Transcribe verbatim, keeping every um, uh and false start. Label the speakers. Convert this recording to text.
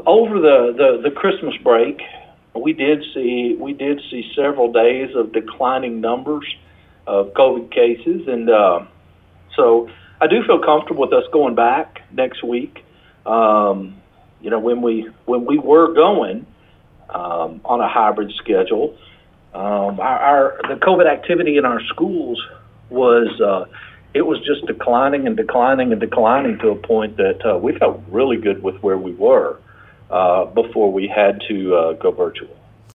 Speaker 1: over the, the, the Christmas break, we did see we did see several days of declining numbers of COVID cases, and uh, so I do feel comfortable with us going back next week. Um, you know, when we when we were going um, on a hybrid schedule, um, our, our the COVID activity in our schools was uh, it was just declining and declining and declining to a point that uh, we felt really good with where we were uh, before we had to uh, go virtual.